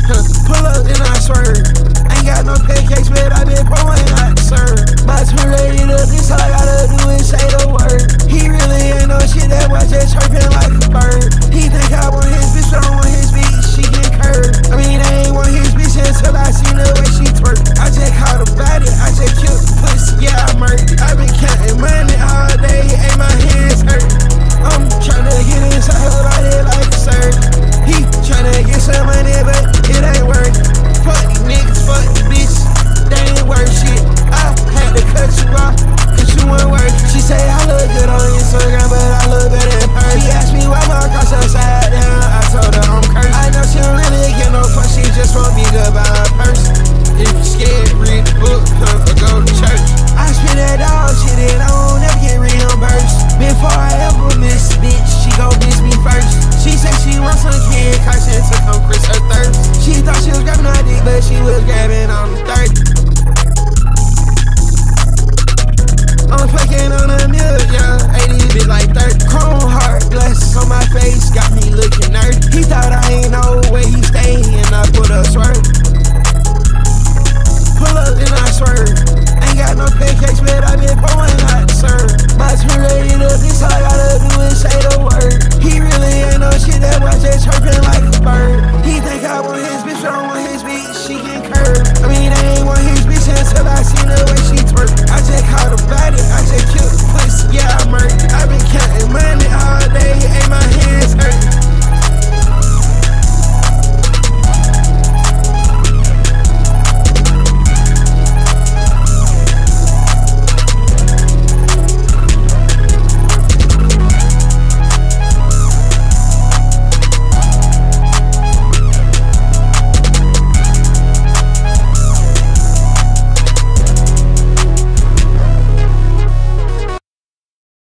Pull up, then I swerve. Ain't got no pancakes, but I been pouring hot serve. My twin rated up, this all I gotta do is say the word. He really ain't no shit, that boy just chirping like a bird. He think I want his bitch, but I don't want his bitch, she get curved. I mean, I ain't want his bitch until I seen the way she twerk. I just caught a body, I just killed the pussy, yeah, I murdered. I been counting money all day, ain't my hands hurt. I'm tryna get inside her body like a surge. He tryna get some money, but it ain't worth. Fuck these niggas, fuck these bitches, they ain't worth shit. I had to cut you off, cause you weren't worth. She say I look good on Instagram, but I look better in person. She asked me why my cross upside down, I told her I'm cursed. I know she don't really get no fuck, she just want me to buy a purse. If you scared, read the book, or go to church. I spend that dog shit and I don't ever get reimbursed. Before I ever miss bitch, she gon' miss me first. She said she wants some kid caution to come quench her thirst. She thought she was grabbing her dick, but she was grabbing on the third. I'm fucking on a million, 80 bitch like 30. Chrome heart glasses on my face, got me looking nervous.